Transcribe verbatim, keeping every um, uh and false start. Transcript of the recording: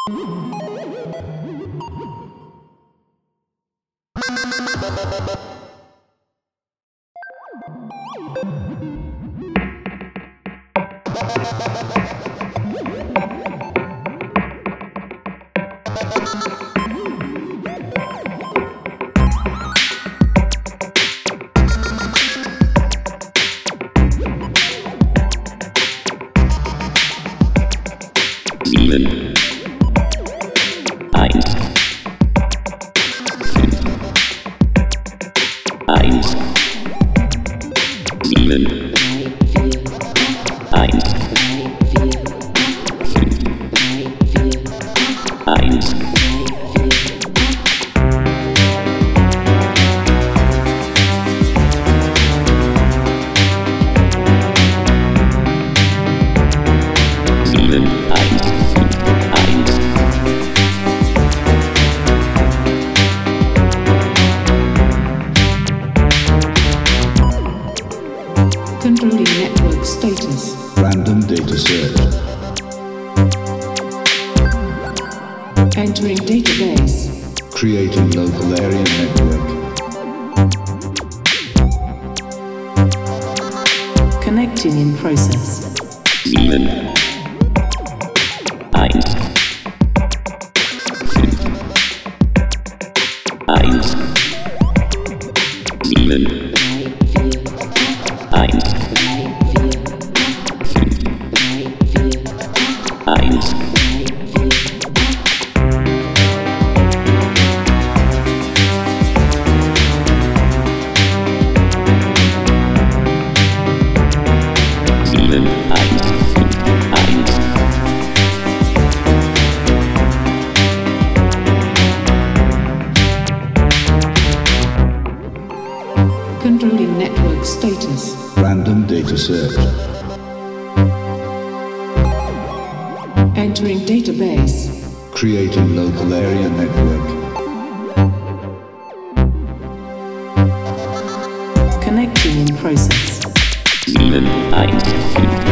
Sieben, eins, fünf, eins, sieben, eins, fünf, eins. Sieben, eins, fünf, eins. Controlling network status. Random data search. Entering database. Creating local area network. Connecting in process. Sieben, eins, fünf, eins, sieben, eins, fünf, eins. Sieben, eins, fünf, eins. Controlling network status. Random data search. Entering database. Creating local area network. Connecting in process. Sieben, eins, fünf,